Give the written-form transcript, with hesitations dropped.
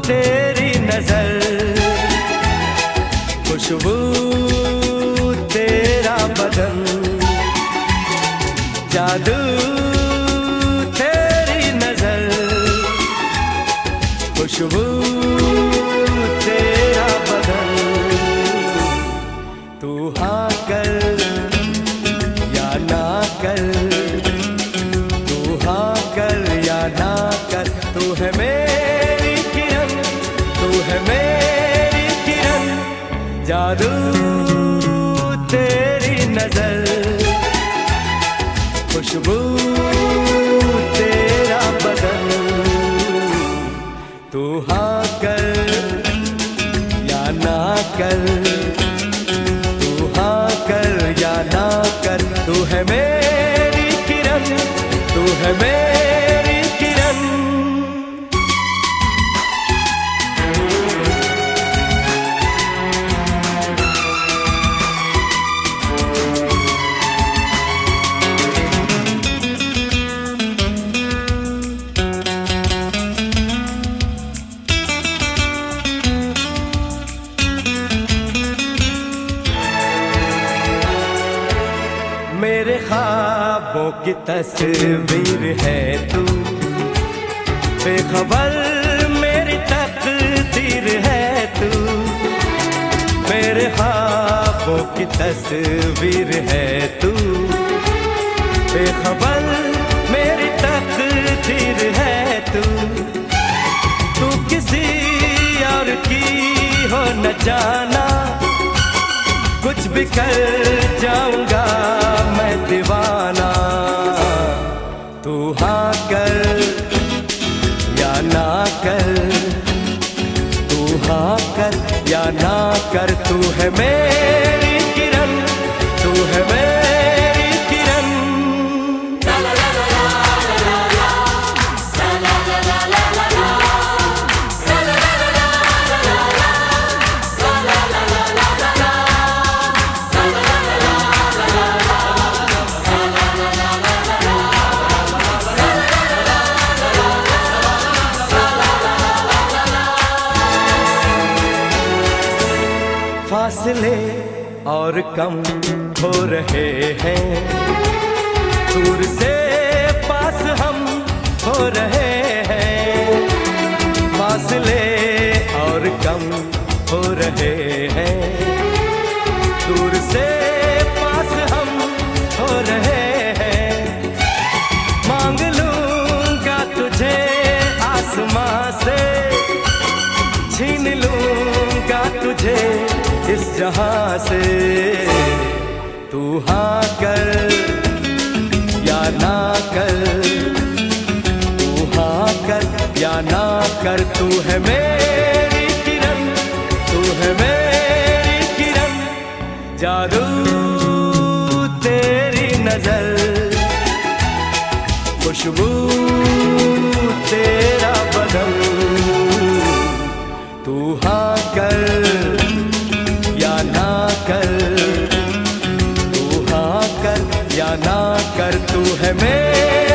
तेरी नजर, खुशबू तेरा बदन, जादू तेरी नजर, खुशबू तेरा बदन। तू हाँ कर या ना कर, तू हाँ कर या ना कर, तू है मेरी किरण, तू है मेरी किरण, जादू तेरी नजर, खुशबू तेरा बदन। तू हाँ कर या ना कर, तू हाँ कर या ना कर, तू है मेरी किरण, तू है मेरी किरण। मेरे ख्वाबों की तस्वीर है तू, बेखबर मेरी तकदीर है तू। मेरे ख्वाबों की तस्वीर है तू, बेखबर मेरी तकदीर है तू। तू किसी और की हो न जाना, कुछ भी कर जाऊंगा मैं दीवाना। तू हाँ कर या ना कर, तू हाँ कर या ना कर, तू है मेरी किरण, तू है मेरी किरण। फासले और कम हो रहे हैं, दूर से पास हम हो रहे हैं। फासले और कम हो रहे हैं, दूर से पास हम हो रहे हैं। मांग लूंगा तुझे आसमां से, छीन लूंगा तुझे इस जहां से। तू हाँ कर या ना कर, तू हाँ कर या ना कर, तू है मेरी किरण, तू है मेरी किरण, जादू तेरी नजर, खुशबू तेरा बदन। तू हाँ कर या ना कर, तू हाँ कर या ना कर, तू है मेरी